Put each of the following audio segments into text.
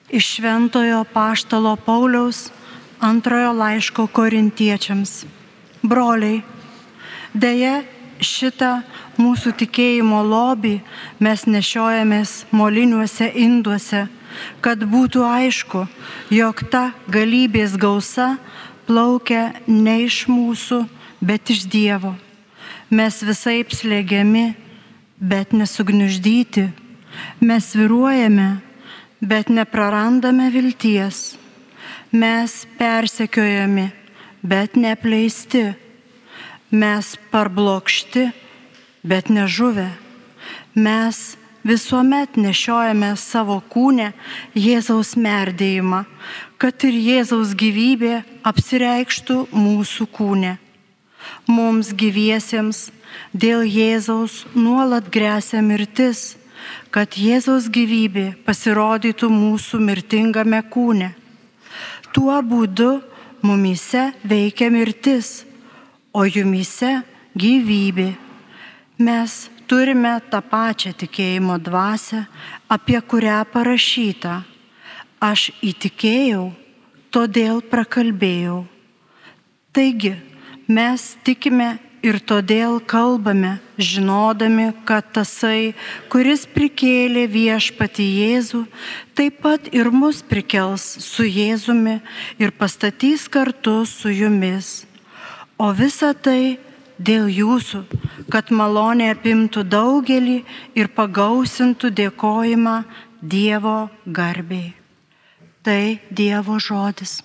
Iš Šventojo Apaštalo Pauliaus antrojo laiško Korintiečiams. Broliai, deja, šitą mūsų tikėjimo lobį mes nešiojamės moliniuose induose, kad būtų aišku, jog ta galybės gausa plaukia ne iš mūsų, bet iš Dievo. Mes visaip slegiami, bet nesugniuždyti. Mes svyruojame, bet neprarandame vilties. Mes persekiojami, bet neapleisti. Mes parblokšti, bet nežuvę. Mes visuomet nešiojame savo kūne Jėzaus merdėjimą, kad ir Jėzaus gyvybė apsireikštų mūsų kūne. Mums gyviesiems dėl Jėzaus nuolat gresia mirtis, kad Jėzaus gyvybė pasirodytų mūsų mirtingame kūne. Tuo būdu mumyse veikia mirtis, o jumyse gyvybė. Mes turime tą pačią tikėjimo dvasią, apie kurią parašyta: aš įtikėjau, todėl prakalbėjau. Taigi, mes tikime ir todėl kalbame, žinodami, kad tasai, kuris prikėlė Viešpatį Jėzų, taip pat ir mus prikels su Jėzumi ir pastatys kartu su jumis. O visa tai dėl jūsų, kad malonė apimtų daugelį ir pagausintų dėkojimą Dievo garbei. Tai Dievo žodis.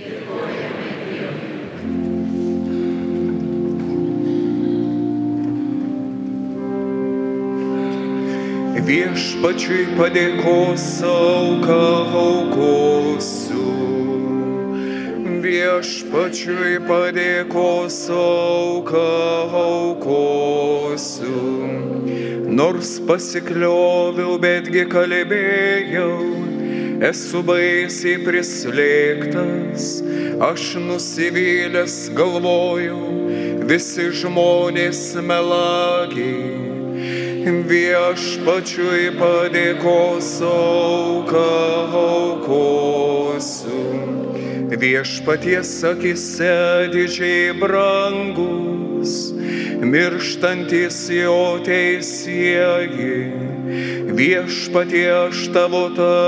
Viešpačiui padėkos auką aukosiu. Viešpačiui padėkos auką aukosiu. Nors pasiklioviau, betgi kalbėjau, esu baisiai prislėgtas, aš nusivylęs galvojau, visi žmonės melagiai. Viešpačiui padėkos auką aukosiu. Viešpaties akyse didžiai brangus, mirštantis jo teisieji. Viešpatie, aš tavo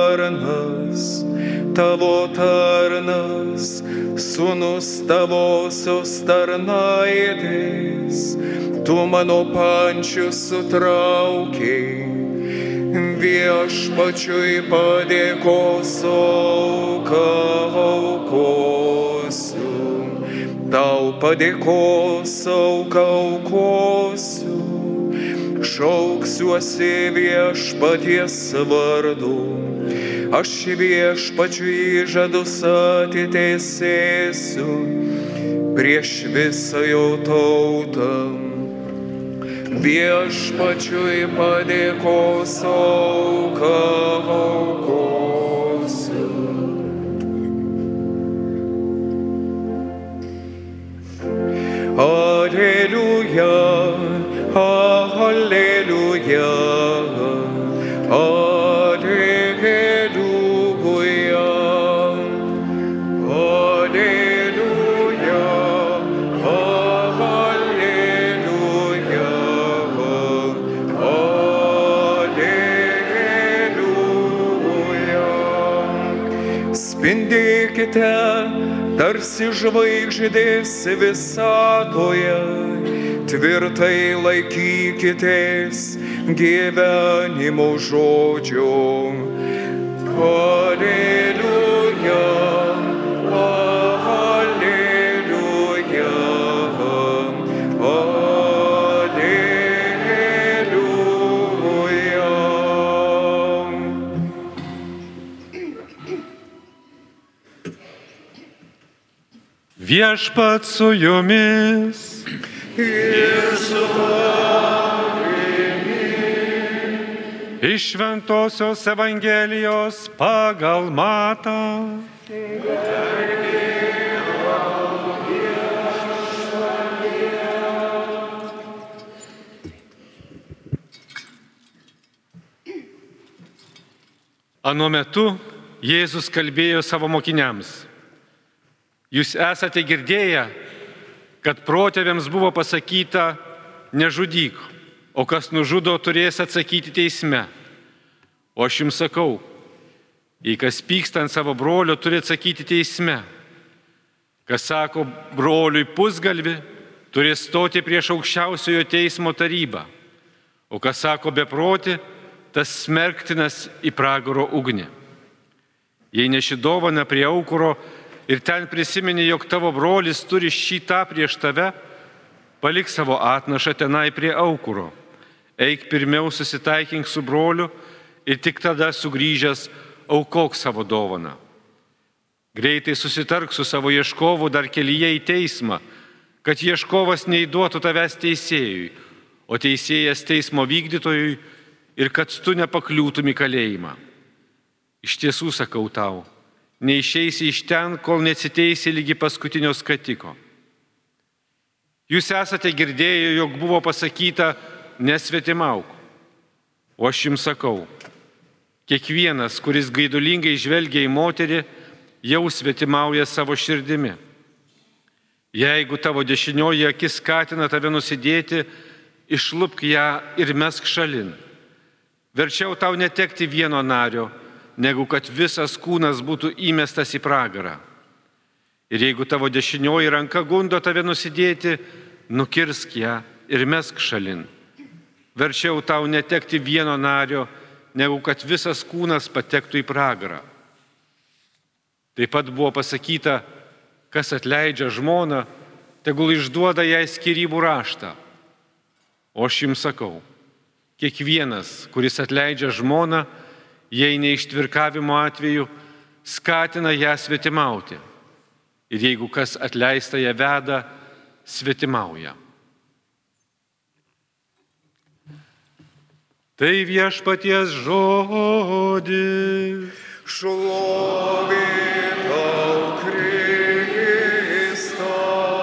tarnas, sūnus tavosios tarnaitės. Tu mano pančius sutraukiai, Viešpačiui padėkos auką aukosiu. Tau padėkos auką aukosiu, šauksiuosi Viešpaties vardu. Aš Viešpačiui žadus atiteisėsiu prieš visą jo tautą. Viešpačiui padėkos auką aukosiu. Aleliuja, aleliuja, aleliuja, aleliuja, spindėkite tarsi žvaigždės visatoje, tvirtai laikykitės gyvenimo žodžio. Aleliuja, aleliuja, aleliuja. Viešpats su jumis. Ir su tavimi. Iš Šventosios Evangelijos pagal Matą. Anuo metu Jėzus kalbėjo savo mokiniams: jūs esate girdėję, kad protėviams buvo pasakyta: nežudyk, o kas nužudo, turės atsakyti teisme. O aš jums sakau, jei kas pyksta ant savo brolio, turi atsakyti teisme. Kas sako broliui pusgalvi, turės stoti prieš aukščiausiojo teismo tarybą. O kas sako beproti, tas smerktinas į pragaro ugnį. Jei neši dovaną prie aukuro ir ten prisimeni, jog tavo brolis turi šį tą prieš tave, palik savo atnašą tenai prie aukuro. Eik pirmiau susitaikink su broliu ir tik tada sugrįžęs aukok savo dovaną. Greitai susitark su savo ieškovu dar kelyje į teismą, kad ieškovas neįduotų tavęs teisėjui, o teisėjas teismo vykdytojui, ir kad tu nepakliūtum į kalėjimą. Iš tiesų sakau tau, neišeisi iš ten, kol neatsiteisi lygi paskutinio skatiko. Jūs esate girdėję, jog buvo pasakyta: nesvetimauk. O aš jums sakau, kiekvienas, kuris gaidulingai žvelgia į moterį, jau svetimauja savo širdimi. Jeigu tavo dešinioji akis skatina tave nusidėti, išlupk ją ir mesk šalin. Verčiau tau netekti vieno nario, negu kad visas kūnas būtų įmestas į pragarą. Ir jeigu tavo dešinioji ranka gundo tave nusidėti, nukirsk ją ir mesk šalin. Verčiau tau netekti vieno nario, negu kad visas kūnas patektų į pragarą. Taip pat buvo pasakyta: kas atleidžia žmoną, tegul išduoda jai skyrybų raštą. O aš jums sakau, kiekvienas, kuris atleidžia žmoną, jei neištvirkavimo atveju, skatina ją svetimauti. Ir jeigu kas atleista ją veda, svetimauja. Tai viešpaties žodis. Šlovė tau, Kristau.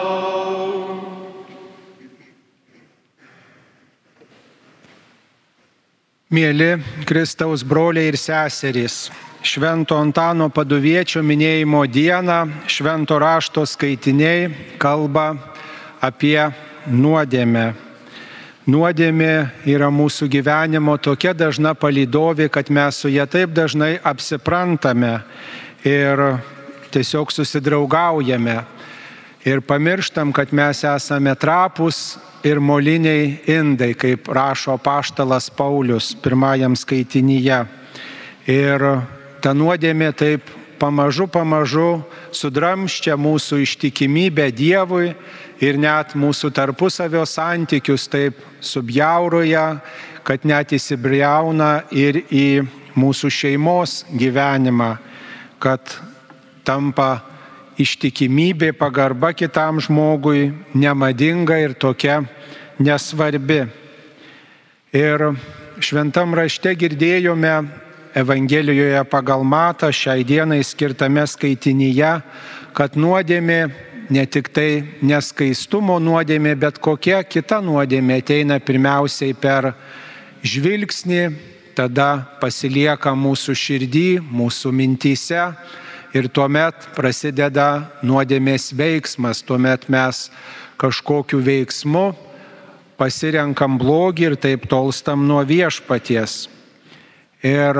Mėly Kristaus broliai ir seserys, Švento Antano Paduviečio minėjimo dieną Švento rašto skaitiniai kalba apie nuodėmę. Nuodėmė yra mūsų gyvenimo tokia dažna palydovė, kad mes su ja taip dažnai apsiprantame ir tiesiog susidraugaujame. Ir pamirštam, kad mes esame trapūs ir moliniai indai, kaip rašo apaštalas Paulius pirmajam skaitinyje. Ir ta nuodėmė taip pamažu sudramščia mūsų ištikimybę Dievui ir net mūsų tarpusavio santykius taip subjauroja, kad net įsibriauna ir į mūsų šeimos gyvenimą, kad tampa ištikimybė, pagarba kitam žmogui nemadinga ir tokia nesvarbi. Ir šventam rašte girdėjome Evangelijoje pagal Matą šiai dienai skirtame skaitinyje, kad nuodėmė, ne tik tai neskaistumo nuodėmė, bet kokia kita nuodėmė ateina pirmiausiai per žvilgsnį, tada pasilieka mūsų širdį, mūsų mintyse ir tuomet prasideda nuodėmės veiksmas, tuomet mes kažkokiu veiksmu pasirenkam blogį ir taip tolstam nuo viešpaties. Ir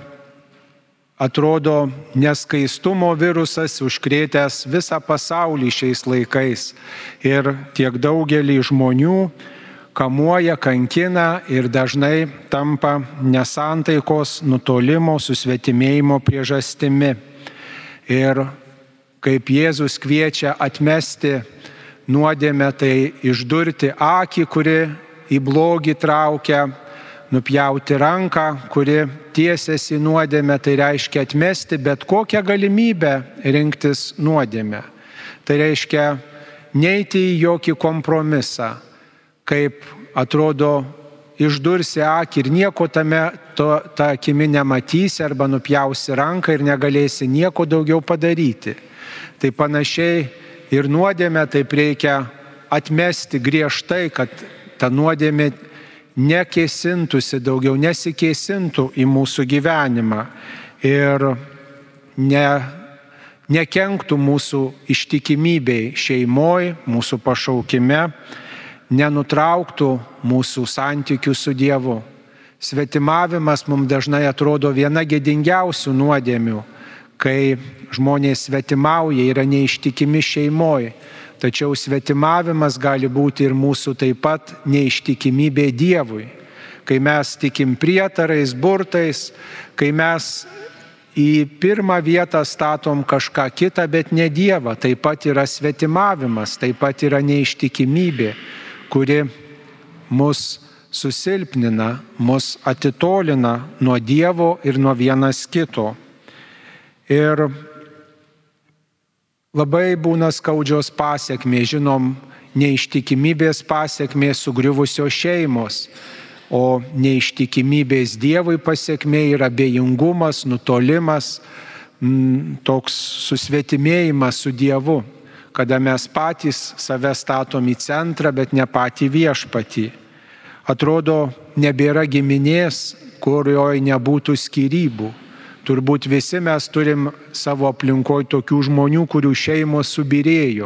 atrodo, neskaistumo virusas užkrėtęs visą pasaulį šiais laikais ir tiek daugelį žmonių kamuoja, kankina ir dažnai tampa nesantaikos, nutolimo, susvetimėjimo priežastimi. Ir kaip Jėzus kviečia atmesti nuodėmę, tai išdurti akį, kuri į blogį traukia, nupjauti ranką, kuri tiesiasi nuodėmę, tai reiškia atmesti bet kokią galimybę rinktis nuodėmę. Tai reiškia neiti į jokį kompromisą, kaip atrodo išdursi akį ir nieko tame tą akimi nematysi arba nupjausi ranką ir negalėsi nieko daugiau padaryti. Tai panašiai ir nuodėmę taip reikia atmesti griežtai, kad ta nuodėmė nekėsintųsi daugiau, nesikėsintų į mūsų gyvenimą. Ir nekenktų mūsų ištikimybei šeimoje, mūsų pašaukime, nenutrauktų mūsų santykių su Dievu. Svetimavimas mums dažnai atrodo viena gėdingiausių nuodėmių, kai žmonės svetimauja, yra neištikimi šeimoje. Tačiau svetimavimas gali būti ir mūsų taip pat neištikimybė Dievui. Kai mes tikim prietarais, burtais, kai mes į pirmą vietą statom kažką kitą, bet ne Dievą, taip pat yra svetimavimas, taip pat yra neištikimybė, kuri mus susilpnina, mus atitolina nuo Dievo ir nuo vienas kito. Ir labai būna skaudžios pasiekmės, žinom, neištikimybės pasiekmės sugriuvusios šeimos, o neištikimybės Dievui pasiekmė yra abejingumas, nutolimas, toks susvetimėjimas su Dievu, kada mes patys save statom į centrą, bet ne patį viešpatį. Atrodo, nebėra giminės, kurioje nebūtų skyrybų. Turbūt visi mes turim savo aplinkoje tokių žmonių, kurių šeimos subyrėjo.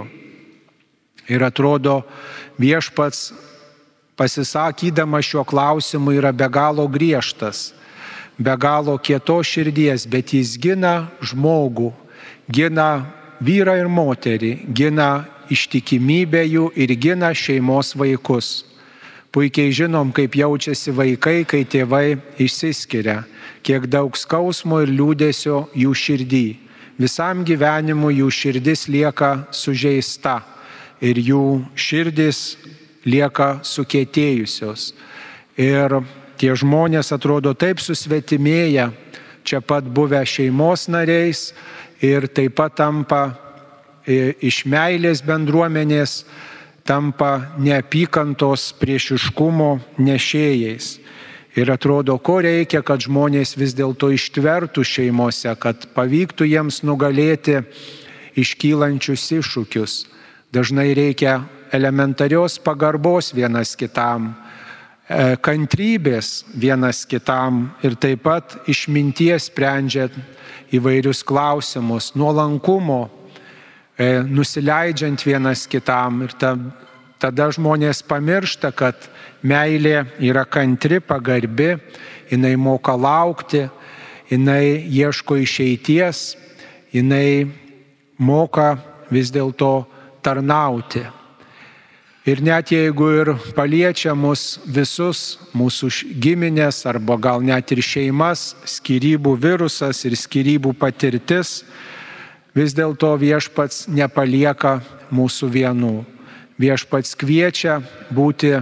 Ir atrodo, viešpats pasisakydamas šiuo klausimu yra be galo griežtas, be galo kietos širdies, bet jis gina žmogų, gina vyrą ir moterį, gina ištikimybę jų ir gina šeimos vaikus. Puikiai žinom, kaip jaučiasi vaikai, kai tėvai išsiskiria, kiek daug skausmo ir liūdesio jų širdį. Visam gyvenimui jų širdis lieka sužeista ir jų širdis lieka sukietėjusios. Ir tie žmonės atrodo taip susvetimėję, čia pat buvę šeimos nariais ir taip pat tampa iš meilės bendruomenės, tampa neapykantos priešiškumo nešėjais. Ir atrodo, ko reikia, kad žmonės vis dėlto ištvertų šeimose, kad pavyktų jiems nugalėti iškylančius iššūkius. Dažnai reikia elementarios pagarbos vienas kitam, kantrybės vienas kitam ir taip pat išminties sprendžiant įvairius klausimus, nuolankumo, nusileidžiant vienas kitam. Ir tada žmonės pamiršta, kad meilė yra kantri, pagarbi, jinai moka laukti, jinai ieško išeities, jinai moka vis dėlto tarnauti. Ir net jeigu ir paliečia mus visus, mūsų giminės arba gal net ir šeimas, skyrybų virusas ir skyrybų patirtis, vis dėlto viešpats nepalieka mūsų vienų. Viešpats kviečia būti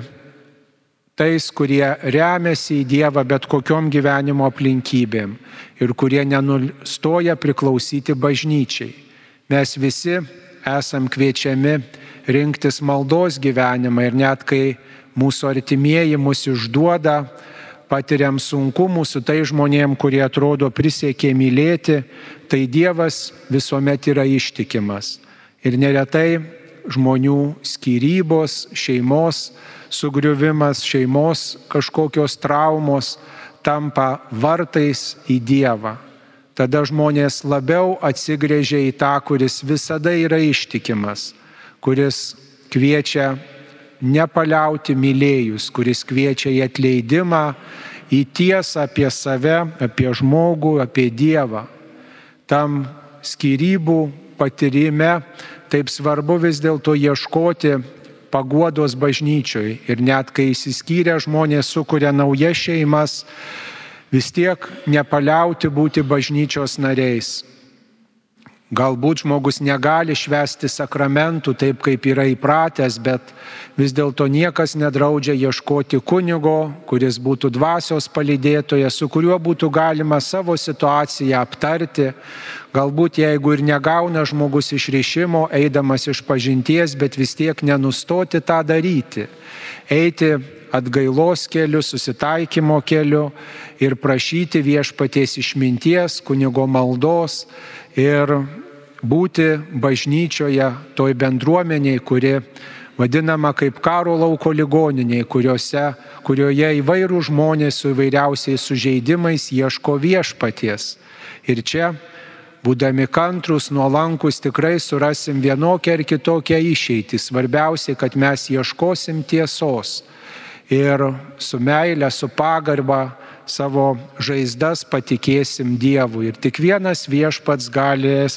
tais, kurie remiasi į Dievą bet kokiom gyvenimo aplinkybėm ir kurie nenustoja priklausyti bažnyčiai. Mes visi esam kviečiami rinktis maldos gyvenimą ir net kai mūsų artimieji mus išduoda, patiriam sunkumų su tai žmonėm, kurie atrodo prisiekė mylėti, tai Dievas visuomet yra ištikimas. Ir neretai žmonių skyrybos, šeimos sugriuvimas, šeimos kažkokios traumos tampa vartais į Dievą. Tada žmonės labiau atsigręžia į tą, kuris visada yra ištikimas, kuris kviečia nepaliauti mylėjus, kuris kviečia į atleidimą, į tiesą apie save, apie žmogų, apie Dievą. Tam skyrybų patyrime taip svarbu vis dėlto ieškoti paguodos bažnyčioj. Ir net kai išsiskyrę žmonės sukuria naujas šeimas, vis tiek nepaliauti būti bažnyčios nariais. Galbūt žmogus negali švęsti sakramentų taip, kaip yra įpratęs, bet vis dėlto niekas nedraudžia ieškoti kunigo, kuris būtų dvasios palydėtojas, su kuriuo būtų galima savo situaciją aptarti. Galbūt jeigu ir negauna žmogus išrišimo, eidamas iš pažinties, bet vis tiek nenustoti tą daryti. Eiti atgailos keliu, susitaikymo keliu ir prašyti viešpaties išminties, kunigo maldos ir būti bažnyčioje, toj bendruomeniai, kuri vadinama kaip karo lauko ligoniniai, kurioje įvairių žmonės su įvairiausiais sužeidimais ieško viešpaties. Ir čia būdami kantrus, nuolankus, tikrai surasim vienokią ar kitokią išeitį. Svarbiausia, kad mes ieškosim tiesos ir su meile, su pagarba savo žaizdas patikėsim Dievui. Ir tik vienas Viešpats galės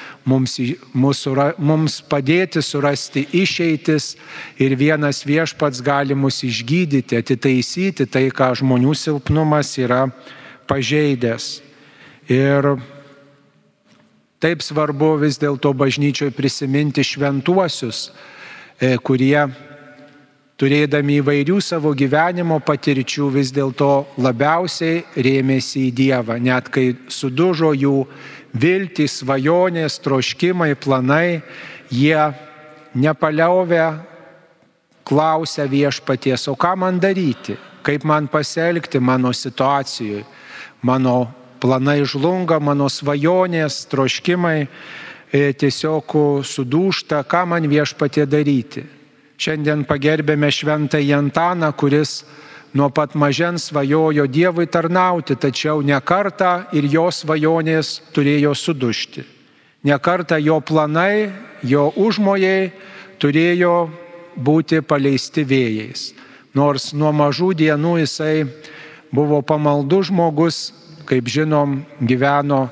mums padėti surasti išeitis ir vienas Viešpats gali mus išgydyti, atitaisyti tai, ką žmonių silpnumas yra pažeidęs. Ir taip svarbu vis dėlto bažnyčioje prisiminti šventuosius, kurie turėdami įvairių savo gyvenimo patirčių vis dėlto labiausiai rėmėsi į Dievą, net kai sudužo jų viltys, svajonės, troškimai, planai, jie nepaliauvę klausia Viešpaties, o ką man daryti, kaip man pasielgti mano situacijoje, mano planai žlunga, mano svajonės, troškimai tiesiog sudūžta, ką man Viešpatie daryti. Šiandien pagerbėme šventąjį Antaną, kuris nuo pat mažens svajojo Dievui tarnauti, tačiau ne kartą ir jo svajonės turėjo sudužti. Ne kartą jo planai, jo užmojai turėjo būti paleisti vėjais. Nors nuo mažų dienų jisai buvo pamaldus žmogus, kaip žinom, gyveno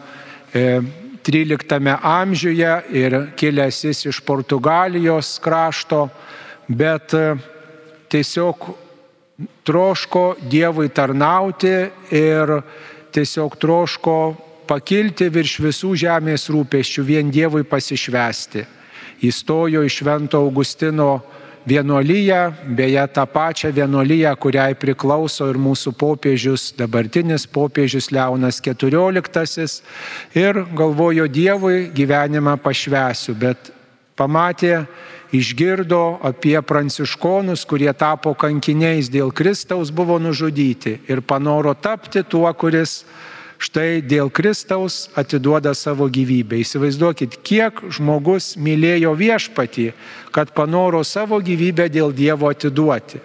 13 amžiuje ir kilęs jis iš Portugalijos krašto, bet tiesiog troško Dievui tarnauti ir tiesiog troško pakilti virš visų žemės rūpesčių, vien Dievui pasišvęsti. Įstojo į Švento Augustino vienuoliją, beje tą pačią vienuoliją, kuriai priklauso ir mūsų popiežius, dabartinis popiežius Leonas XIV, ir galvojo Dievui gyvenimą pašvęsiu, bet pamatė, išgirdo apie pranciškonus, kurie tapo kankiniais dėl Kristaus, buvo nužudyti ir panoro tapti tuo, kuris štai dėl Kristaus atiduoda savo gyvybę. Įsivaizduokit, kiek žmogus mylėjo Viešpatį, kad panoro savo gyvybę dėl Dievo atiduoti.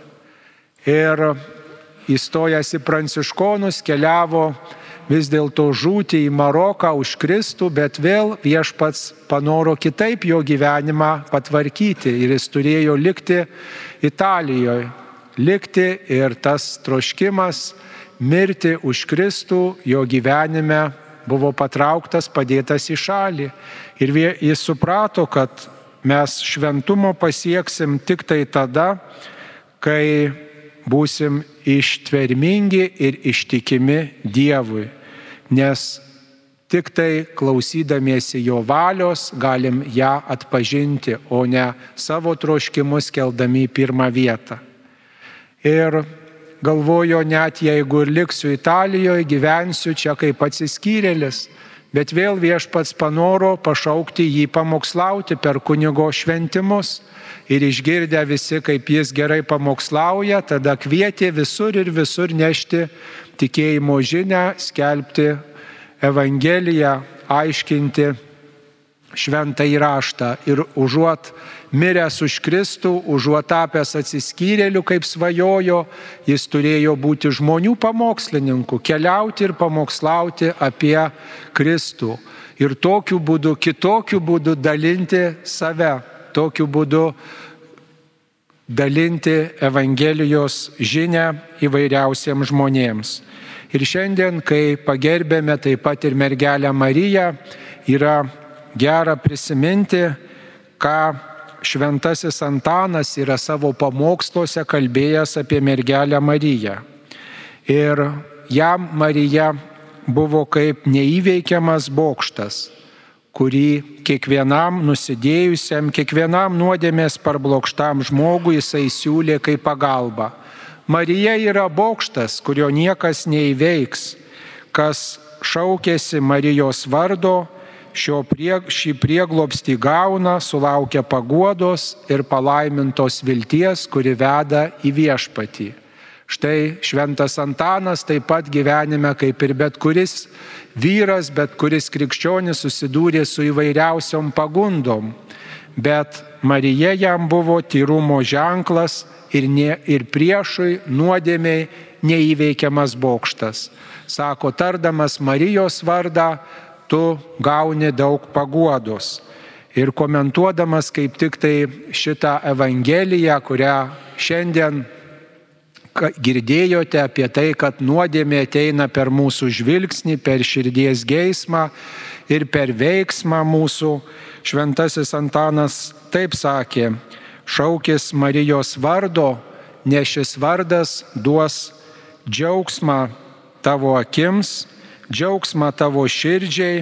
Ir įstojęs į pranciškonus keliavo vis dėlto žūti į Maroką už Kristų, bet vėl Viešpats panoro kitaip jo gyvenimą patvarkyti ir jis turėjo likti Italijoje. Likti ir tas troškimas mirti už Kristų jo gyvenime buvo patrauktas, padėtas į šalį. Ir jis suprato, kad mes šventumo pasieksim tik tai tada, kai būsim ištvermingi ir ištikimi Dievui. Nes tik tai klausydamiesi jo valios galim ją atpažinti, o ne savo troškimus keldami į pirmą vietą. Ir galvojo, net jeigu ir liksiu Italijoje, gyvensiu čia kaip atsiskyrėlis, bet vėl Viešpats panoro pašaukti jį pamokslauti per kunigo šventimus. Ir išgirdę visi, kaip jis gerai pamokslauja, tada kvietė visur ir visur nešti tikėjimo žinią, skelbti Evangeliją, aiškinti šventąjį raštą. Ir užuot miręs už Kristų, užuot tapęs atsiskyrėliu, kaip svajojo, jis turėjo būti žmonių pamokslininku, keliauti ir pamokslauti apie Kristų. Ir tokiu būdu, kitokiu būdu dalinti save, tokiu būdu dalinti Evangelijos žinią įvairiausiems žmonėms. Ir šiandien, kai pagerbėme taip pat ir mergelę Mariją, yra gera prisiminti, ką šventasis Antanas yra savo pamoksluose kalbėjęs apie mergelę Mariją. Ir jam Marija buvo kaip neįveikiamas bokštas, kurį kiekvienam nusidėjusiam, kiekvienam nuodėmės parblokštam žmogui jisai siūlė kaip pagalba. Marija yra bokštas, kurio niekas neįveiks. Kas šaukėsi Marijos vardo, šį prieglobstį gauna, sulaukia paguodos ir palaimintos vilties, kuri veda į Viešpatį. Štai šventas Antanas taip pat gyvenime, kaip ir bet kuris vyras, bet kuris krikščionis susidūrė su įvairiausiom pagundom. Bet Marija jam buvo tyrumo ženklas ir priešui nuodėmiai neįveikiamas bokštas. Sako, tardamas Marijos vardą, tu gauni daug paguodos. Ir komentuodamas kaip tik tai šitą Evangeliją, kurią šiandien girdėjote apie tai, kad nuodėmė ateina per mūsų žvilgsnį, per širdies geismą ir per veiksmą mūsų, šventasis Antanas taip sakė: šaukis Marijos vardo, nes šis vardas duos džiaugsmą tavo akims, džiaugsmą tavo širdžiai,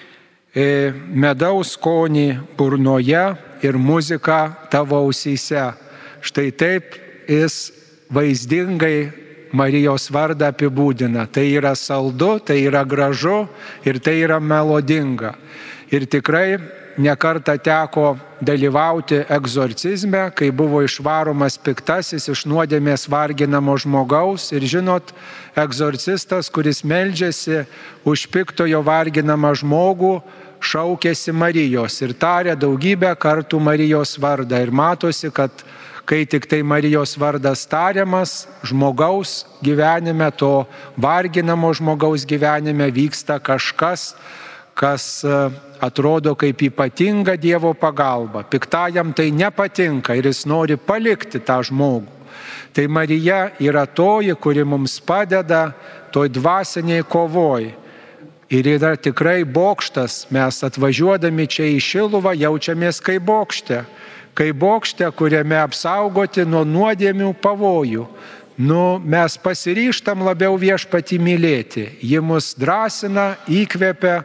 medaus skonį burnoje ir muziką tavo ausyse. Štai taip jis vaizdingai Marijos vardą apibūdina. Tai yra saldu, tai yra gražu ir tai yra melodinga. Ir tikrai nekartą teko dalyvauti egzorcizme, kai buvo išvaromas piktasis iš nuodėmės varginamo žmogaus. Ir žinot, egzorcistas, kuris meldžiasi už piktojo varginamą žmogų, šaukėsi Marijos ir tarė daugybę kartų Marijos vardą. Ir matosi, kad kai tik tai Marijos vardas tariamas, žmogaus gyvenime, to varginamo žmogaus gyvenime vyksta kažkas, kas atrodo kaip ypatinga Dievo pagalba. Piktajam tai nepatinka ir jis nori palikti tą žmogų. Tai Marija yra toji, kuri mums padeda toj dvasiniai kovoj. Ir yra tikrai bokštas, mes atvažiuodami čia į Šiluvą jaučiamės kaip bokšte. Kaip bokšte, kuriame apsaugoti nuo nuodėmių pavojų. Mes pasiryžtam labiau Viešpatį mylėti. Ji mus drąsina, įkvepia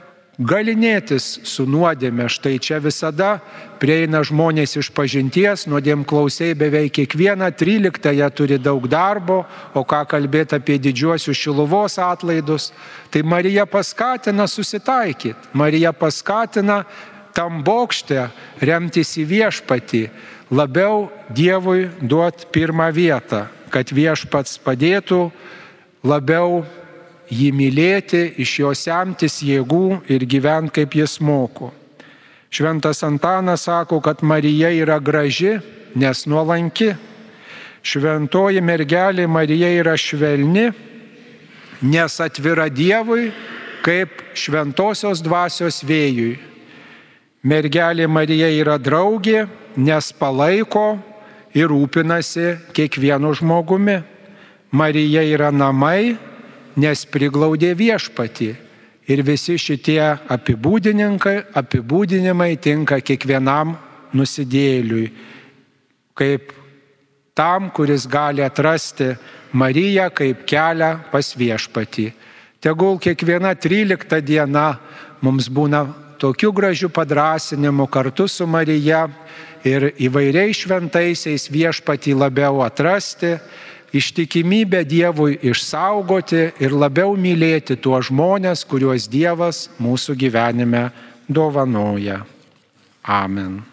galinėtis su nuodėme. Štai čia visada prieina žmonės iš pažinties, nuodėmklausiai beveik kiekvieną 13-ąją turi daug darbo, o ką kalbėti apie didžiuosius Šiluvos atlaidus. Tai Marija paskatina susitaikyti. Marija paskatina tam bokšte remtis į Viešpatį, labiau Dievui duoti pirmą vietą, kad Viešpats padėtų labiau jį mylėti, iš jo semtis jėgų ir gyventi kaip jis moko. Šventas Antanas sako, kad Marija yra graži, nes nuolanki. Šventoji mergelė Marija yra švelni, nes atvira Dievui kaip šventosios dvasios vėjui. Mergelė Marija yra draugė, nes palaiko ir rūpinasi kiekvienu žmogumi. Marija yra namai, nes priglaudė Viešpatį. Ir visi šitie apibūdinimai tinka kiekvienam nusidėjėliui, kaip tam, kuris gali atrasti Mariją kaip kelią pas Viešpatį. Tegul kiekviena 13 diena mums būna tokių gražių padrąsinimų kartu su Marija ir įvairiais šventaisiais Viešpatį labiau atrasti, ištikimybę Dievui išsaugoti ir labiau mylėti tuos žmonės, kuriuos Dievas mūsų gyvenime dovanoja. Amen.